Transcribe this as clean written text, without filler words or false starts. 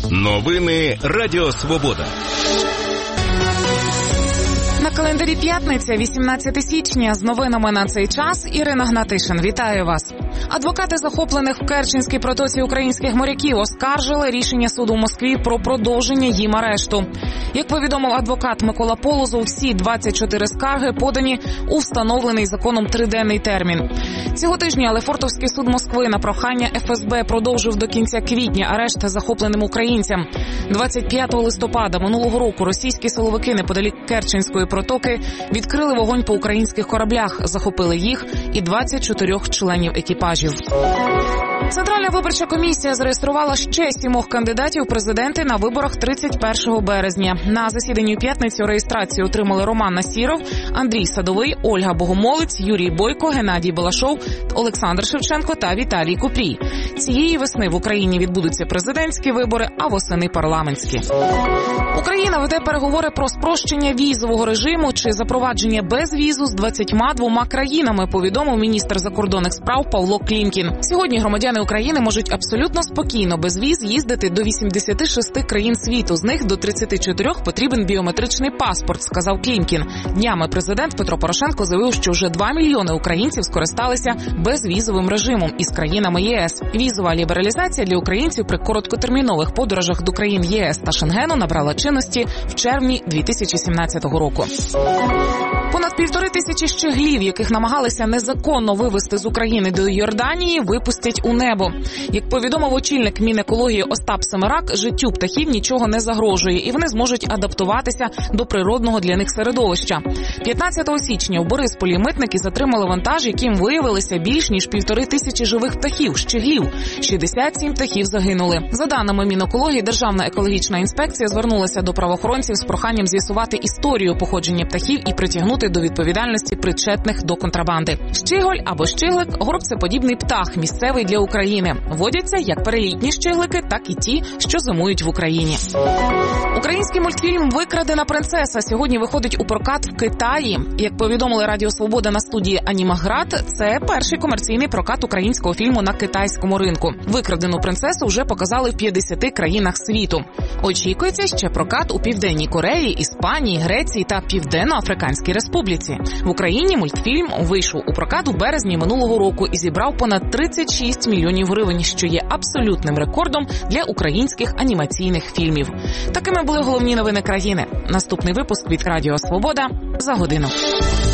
Новини Радіо Свобода. На календарі п'ятниця, 18 січня. З новинами на цей час Ірина Гнатишин. Вітаю вас. Адвокати захоплених в Керченській протоці українських моряків оскаржили рішення суду в Москві про продовження їм арешту. Як повідомив адвокат Микола Полозов, всі 24 скарги подані у встановлений законом триденний термін. Цього тижня Лефортовський суд Москви на прохання ФСБ продовжив до кінця квітня арешт захопленим українцям. 25 листопада минулого року російські силовики неподалік Керченської протоки відкрили вогонь по українських кораблях, захопили їх і 24 членів екіпажів. Центральна виборча комісія зареєструвала ще 7 кандидатів у президенти на виборах 31 березня. На засіданні у п'ятницю реєстрацію отримали Роман Насіров, Андрій Садовий, Ольга Богомолець, Юрій Бойко, Геннадій Балашов, Олександр Шевченко та Віталій Купрій. Цієї весни в Україні відбудуться президентські вибори, а восени – парламентські. Україна веде переговори про спрощення візового режиму чи запровадження безвізу з 22 країнами, повідомив міністр закордонних справ Павло Клімкін. Сьогодні громадяни України можуть абсолютно спокійно без віз їздити до 86 країн світу. З них до 34 потрібен біометричний паспорт, сказав Клімкін. Днями президент Петро Порошенко заявив, що вже 2 мільйони українців скористалися безвізовим режимом із країнами ЄС. Візова лібералізація для українців при короткотермінових подорожах до країн ЄС та Шенгену набрала чинності в червні 2017 року. Понад 1500 щеглів, яких намагалися незаконно вивезти з України до Йорданії, випустять у небо. Як повідомив очільник Мінекології Остап Семерак, життю птахів нічого не загрожує, і вони зможуть адаптуватися до природного для них середовища. 15 січня в Борисполі митники затримали вантаж, яким виявилося більш ніж 1500 живих птахів, щеглів. 67 птахів загинули. За даними Мінекології, Державна екологічна інспекція звернулася до правоохоронців з проханням з'ясувати історію походження птахів і притягнути до відповідальності причетних до контрабанди. Щиголь або щиглик – горобцеподібний птах, місцевий для України. Водяться як перелітні щиглики, так і ті, що зимують в Україні. Український мультфільм «Викрадена принцеса» сьогодні виходить у прокат в Китаї. Як повідомили Радіо Свобода на студії «Анімаград», це перший комерційний прокат українського фільму на китайському ринку. «Викрадену принцесу» вже показали в 50 країнах світу. Очікується ще прокат у Південній Кореї, Іспанії, Греції та Південно-Африканській Республіці. В Україні мультфільм вийшов у прокат у березні минулого року і зібрав понад 36 мільйонів гривень, що є абсолютним рекордом для українських анімаційних фільмів. Такими були головні новини країни. Наступний випуск від Радіо Свобода за годину.